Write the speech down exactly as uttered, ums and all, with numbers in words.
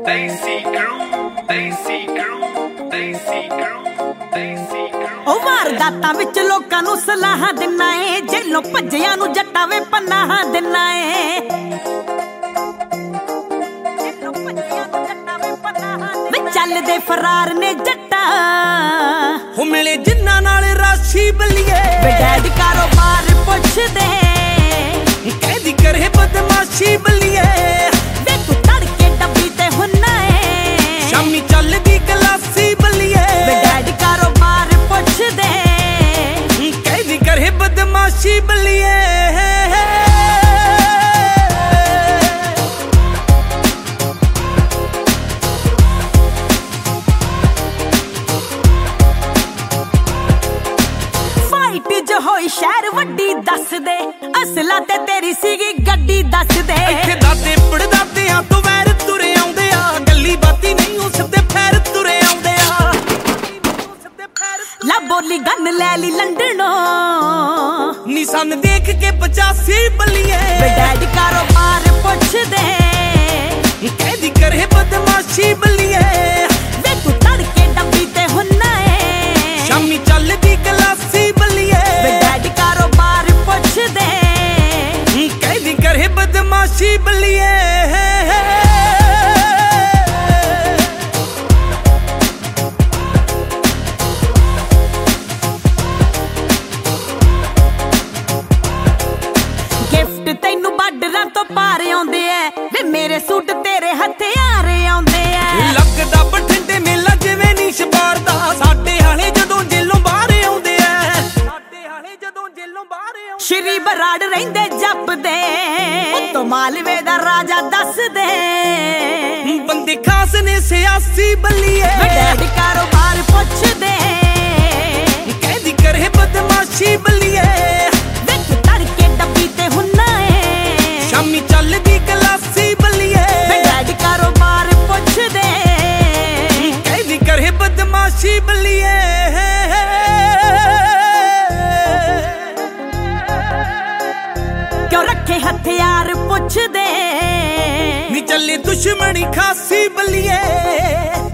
Desi crew, Desi crew, Desi crew, Desi crew। ਉਹ ਵਾਰਦਾਤਾਂ ਵਿੱਚ ਲੋਕਾਂ ਨੂੰ ਸਲਾਹਾਂ ਦਿੰਨਾ ਏ, ਜੇਲੋਂ ਭੱਜਿਆਂ ਨੂੰ ਜੱਟਾਂ ਵੇ ਪਨਾਹਾਂ ਦਿੰਨਾ ਏ। ਵੇ ਚੱਲਦੇ ਫਰਾਰ ਨੇ ਜੱਟਾਂ, ਹੋ ਮਿਲੇ ਜਿੰਨਾਂ ਨਾਲ ਰਾਸ਼ੀ ਬੱਲੀਏ। ਵੇ ਡੈਡ ਕਾਰੋਬਾਰ ਪੁੱਛਦੇ, ਕਹਿਦੀ ਕਰੇ ਬਦਮਾਸ਼ੀ ਬੱਲੀਏ। ਵੇ ਤੂੰ ਤੜਕੇ ਡੱਬੀ ਤੇ ਹੁੰਨਾ ਏ, ਸ਼ਾਮੀ ਚੱਲਦੀ ਗਲਾਸੀ ਬੱਲੀਏ। ਵੇ ਡੈਡ ਕਾਰੋਬਾਰ ਪੁੱਛਦੇ, ਕਹਿਦੀ ਕਰੇ ਬਦਮਾਸ਼ੀ ਬੱਲੀਏ। ਹੋਈ ਸ਼ਹਿਰ ਵੱਡੀ ਦੱਸਦੇ, ਅਸਲਾ ਤੇ ਤੇਰੀ ਸੀਗੀ ਗੱਡੀ ਦੱਸਦੇ। ਇੱਥੇ ਦਾਦੇ ਪੜਦਾਦਿਆਂ ਤੋਂ ਵੈਰ ਤੁਰੇ ਆਉਂਦੇ ਆ, ਗੱਲੀ ਬਾਤੀ ਨਹੀਂ ਉਸਦੇ ਫੈਰ ਤੁਰੇ ਆਉਂਦੇ ਆ। ਲਾ ਬੋਲੀ ਗੰਨ ਲੈ ਲਈ ਲੰਡਨੋਂ, ਨਿਸ਼ਾਨ ਦੇਖ ਕੇ ਪਚਾਸੀ ਬੱਲੀਏ। ਵੇ ਡੈਡ ਕਾਰੋਬਾਰ ਪੁੱਛਦੇ, ਕਹਿਦੀ ਕਰੇ ਬਦਮਾਸ਼ੀ ਬੱਲੀਏ। ਵੇ ਤੂੰ ਤੜਕੇ ਡੱਬੀ ਤੇ ਹੁੰਨਾ ਏ, ਸ਼ਾਮੀ ਚੱਲਦੀ ਗਲਾਸੀ ਬੱਲੀਏ। ਵੇ ਡੈਡ ਕਾਰੋਬਾਰ ਪੁੱਛਦੇ, ਕਹਿਦੀ ਕਰੇ ਬਦਮਾਸ਼ੀ ਬੱਲੀਏ। ਗਿਫਟ ਤੈਨੂੰ ਬਾਰਡਰਾਂ ਤੋਂ ਪਾਰ ਆਉਂਦੇ ਐ, ਵੇ ਮੇਰੇ ਸੂਟ ਤੇਰੇ ਹਥਿਆਰ ਆਉਂਦੇ ਐ। ਲੱਗਦਾ ਬਠਿੰਡੇ ਮੇਲਾ ਜਿਵੇਂ ਨੀ ਸ਼ਬਾਰਦਾ, ਸਾਡੇ ਹਾਲੇ ਜਦੋਂ ਜੇਲੋਂ ਬਾਹਰ ਆਉਂਦੇ ਐ। ਸਾਡੇ ਹਾਲੇ ਜਦੋਂ ਜੇਲੋਂ ਬਾਹਰ ਆਉਂਦੇ। ਸ਼੍ਰੀ ਬਰਾੜ ਰਹਿੰਦੇ ਜੱਪਦੇ, ਉੱਤੋਂ ਮਾਲਵੇ ਦਾ ਰਾਜਾ ਦੱਸਦੇ। ਬੰਦੇ ਖਾਸ ਨੇ ਸਿਆਸੀ ਬੱਲੀਏ। ਵੇ ਡੈਡ ਕਾਰੋਬਾਰ ਪੁੱਛਦੇ, ਕਹਿਦੀ ਕਰੇ ਬਦਮਾਸ਼ੀ ਬੱਲੀਏ। ਵੇ ਤੂੰ ਤੜਕੇ ਡੱਬੀ ਤੇ ਹੁੰਨਾ ਏ, ਸ਼ਾਮੀ ਚੱਲਦੀ ਗਲਾਸੀ ਬੱਲੀਏ। ਵੇ ਡੈਡ ਕਾਰੋਬਾਰ ਪੁੱਛਦੇ, ਕਹਿਦੀ ਕਰੇ ਬਦਮਾਸ਼ੀ ਬੱਲੀਏ। ਕਿਉਂ ਰੱਖੇ ਹਥਿਆਰ ਪੁੱਛਦੇ, ਨੀ ਚੱਲੇ ਦੁਸ਼ਮਣੀ ਖਾਸੀ ਬੱਲੀਏ।